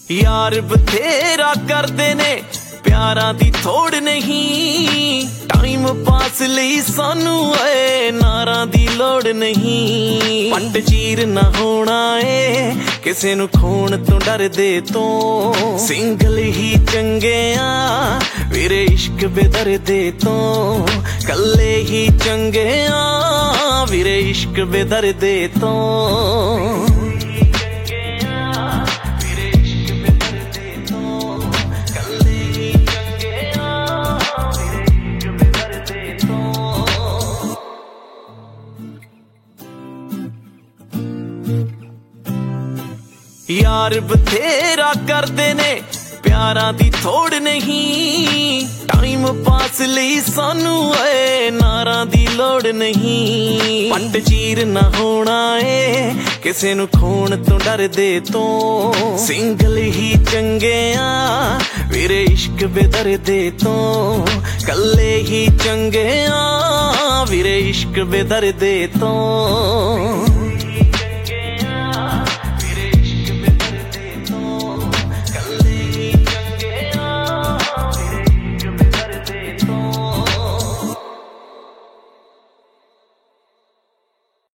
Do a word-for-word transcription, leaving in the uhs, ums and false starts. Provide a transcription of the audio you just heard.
यार बथेरा करते ने प्यारा दी थोड़ नहीं, टाइम पास लई सानू ए नारा दी लोड़ नहीं। पंड चीर ना होना ए किसे नू खोण तो डर दे तो, सिंगल ही चंगे आ वीरे इश्क बेदर्दे तो, कल्ले ही चंगे आ वीरे इश्क बेदर्दे तो। यार बथेरा करते ने प्यारा दी थोड़ नहीं, टाइम पास लई सानू ए नारा दी लोड़ नहीं। पंड चीर ना होना ए किसे नू खोण तो डर दे तो, सिंगल ही चंगे आ वीरे इश्क बेदर्दे तो, कल्ले ही चंगे आ वीरे इश्क बेदर्दे तो।